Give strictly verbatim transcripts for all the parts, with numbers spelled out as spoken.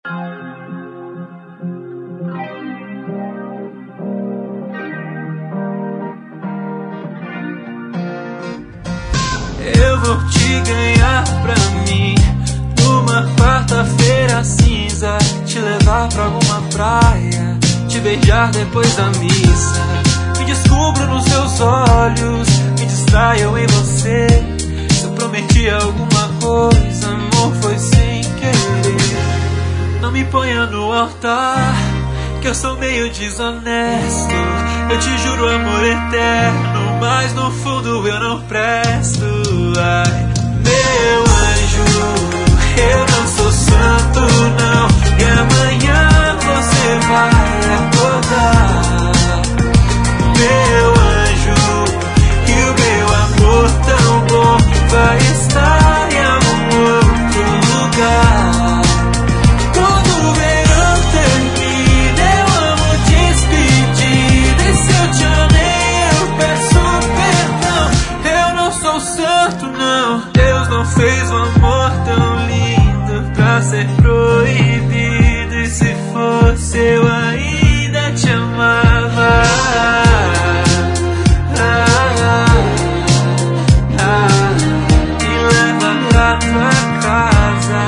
Eu vou te ganhar pra mim numa quarta-feira cinza, te levar pra alguma praia, te beijar depois da missa. Me descubro nos seus olhos, me distraio em você. Se eu prometi alguma coisa, amor, foi sem querer. Não me ponha no altar, que eu sou meio desonesto. Eu te juro amor eterno, mas no fundo eu não presto. Ai, meu anjo, eu não sou santo não, e amanhã você vai acordar. Meu anjo, e o meu amor tão bom vai estar em algum outro lugar. Todo verão termina, eu amo despedida, e se eu te amei eu peço perdão. Eu não sou santo não, Deus não fez um amor tão lindo pra ser proibido, e se fosse eu ainda te amava. Ah, ah, me leva pra tua casa,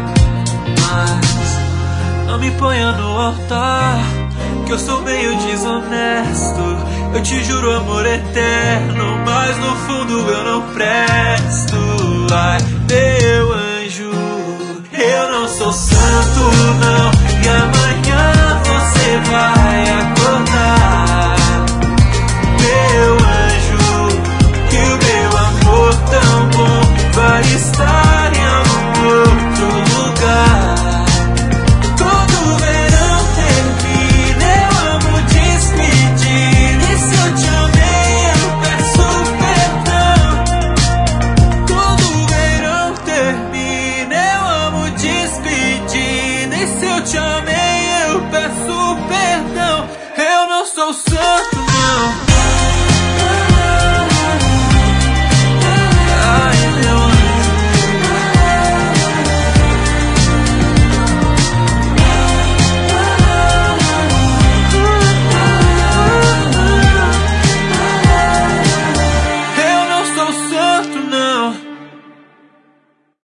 mas não me ponha no altar, que eu sou meio desonesto. Eu te juro amor eterno, mas no fundo eu não presto. Ai, meu anjo, eu não sou santo.